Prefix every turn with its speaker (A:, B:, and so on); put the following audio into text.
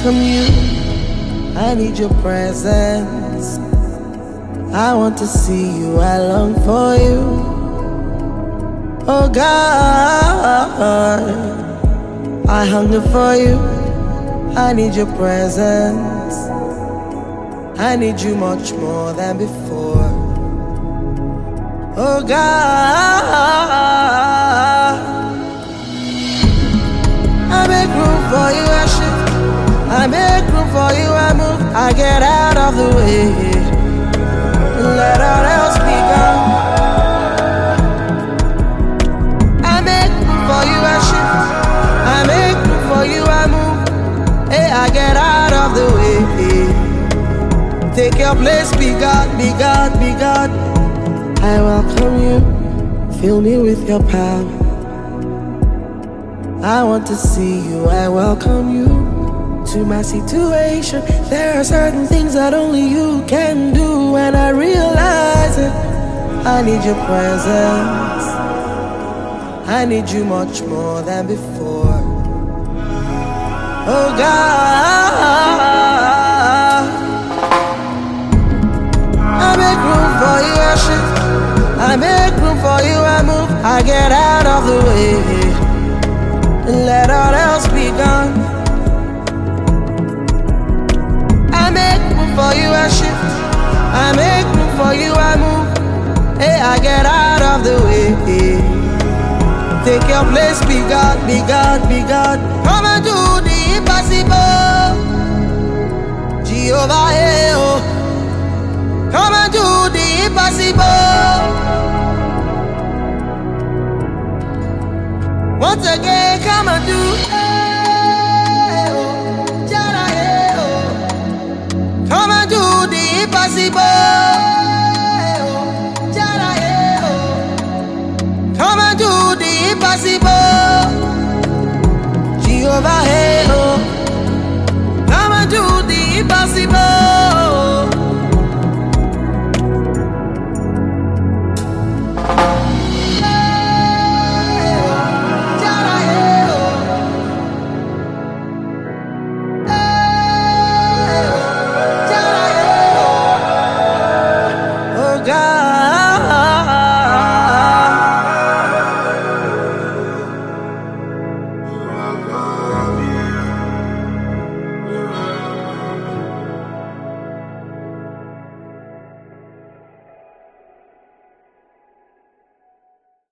A: welcome you. I need your presence. I want to see you, I long for you. Oh God, I hunger for you. I need your presence. I need you much more than before. Oh God, I make room for you, I shift. I make room for you, I move. I get out of the way and let all else be gone. I make room for you, I shift. I make room for you, I move. Hey, I get out of the way. Take your place, be God, be God, be God. I welcome you, fill me with your power. I want to see you, I welcome you to my situation. There are certain things that only you can do, and I realize it. I need your presence. I need you much more than before. Oh God, I make room for you, I shift. I make room for you, I move. I get out of the way and let all else be gone. I make room for you, I shift. I make room for you, I move. Hey, I get out of the way. Take your place, be God, be God, be God. Come and do the impossible, Jehovah, hey, oh. Come and do the impossible. Once again, come and do. Hey, oh, Jara, hey, oh. Come and do the impossible. Hey, oh, Jara, hey, oh. Come and do the impossible. Jehovah, hey, oh. Come and do the impossible. God.